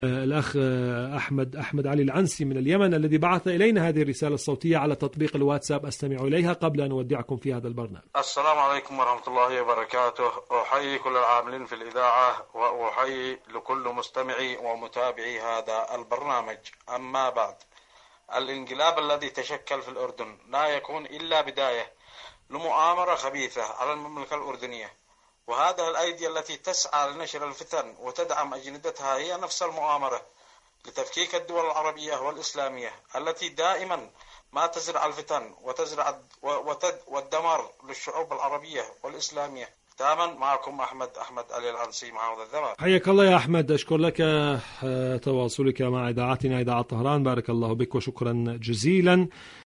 الأخ أحمد علي العنسي من اليمن الذي بعث إلينا هذه الرسالة الصوتية على تطبيق الواتساب. أستمع إليها قبل أن أودعكم في هذا البرنامج. السلام عليكم ورحمة الله وبركاته. أحيي كل العاملين في الإذاعة وأحيي لكل مستمعي ومتابعي هذا البرنامج. أما بعد، الانقلاب الذي تشكل في الأردن لا يكون إلا بداية لمؤامرة خبيثة على المملكة الأردنية، وهذه الأيدي التي تسعى لنشر الفتن وتدعم أجندتها هي نفس المؤامرة لتفكيك الدول العربية والإسلامية التي دائما ما تزرع الفتن وتزرع والدمار للشعوب العربية والإسلامية. ختاما معكم أحمد علي العنسي معاذ الذمار. حياك الله يا أحمد، أشكر لك تواصلك مع إذاعتنا إذاعة طهران. بارك الله بك وشكرا جزيلا.